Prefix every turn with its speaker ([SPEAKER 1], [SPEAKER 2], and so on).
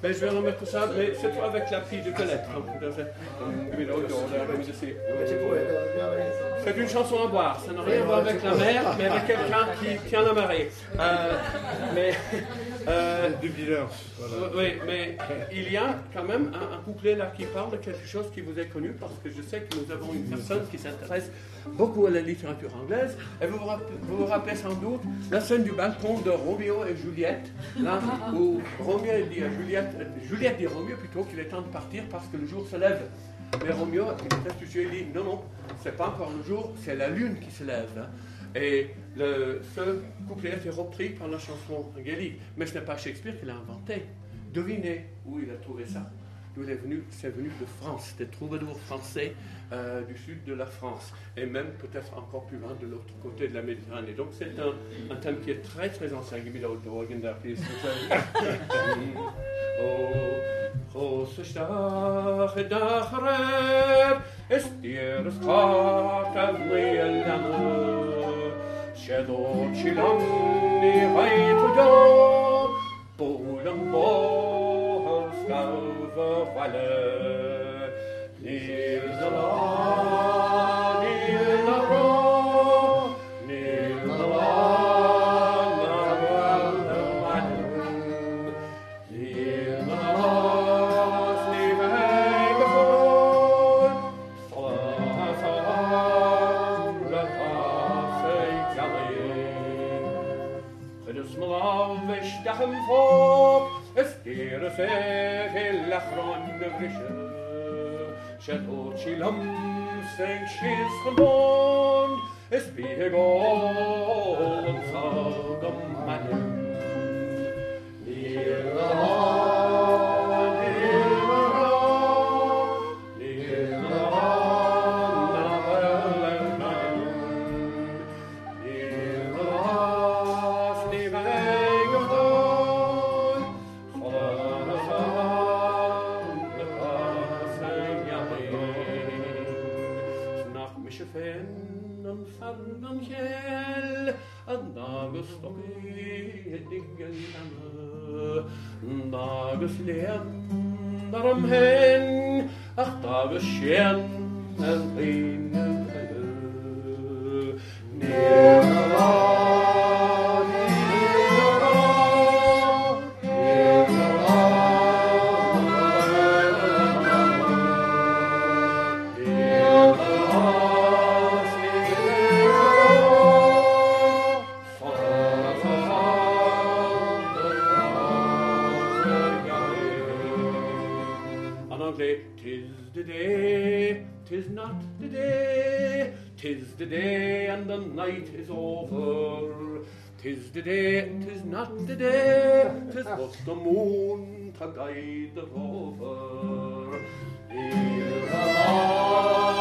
[SPEAKER 1] Ben, je vais remettre ça, mais c'est toi avec la fille de Colette. C'est une chanson à boire, ça n'a rien à voir avec la mer, mais avec quelqu'un qui tient la marée.
[SPEAKER 2] De Villers, voilà.
[SPEAKER 1] Oui, mais il y a quand même un couplet là qui parle de quelque chose qui vous est connu, parce que je sais que nous avons une personne qui s'intéresse beaucoup à la littérature anglaise, et vous vous rappelez sans doute la scène du balcon de Roméo et Juliette, là où Roméo dit à Juliette dit à Roméo plutôt qu'il est temps de partir parce que le jour se lève. Mais Roméo, il dit non, c'est pas encore le jour, c'est la lune qui se lève. Hein. Et ce couplet a été repris par la chanson gaélique. Mais ce n'est pas Shakespeare qui l'a inventé. Devinez où il a trouvé ça. D'où c'est venu de France, des troubadours français du sud de la France. Et même peut-être encore plus loin de l'autre côté de la Méditerranée. Donc c'est un thème qui est très très ancien. Give me the organ there, please. Große Stache dachrer, ist dir das Tag der Leerlange. Shadow chilani heituja, Bolen bohers gauve valle. Nil zala, nil nara, nil nara, nara, nil nara, sniveg vol, Dachem fog, es gere feg lachron grische. Chateau chilam, seng schis gebond, es bieg on sagam manem. Dages lem darum hen, ach dages schern en reine helle. Tis the day and the night is over. Tis the day, tis not the day, tis but the moon to guide the rover.